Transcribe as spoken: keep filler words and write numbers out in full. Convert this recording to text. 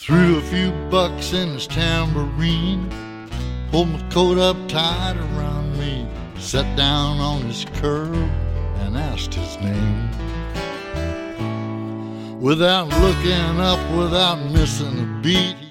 Threw a few bucks in his tambourine, pulled my coat up tight around me, sat down on his curb and asked his name. Without looking up, without missing a beat,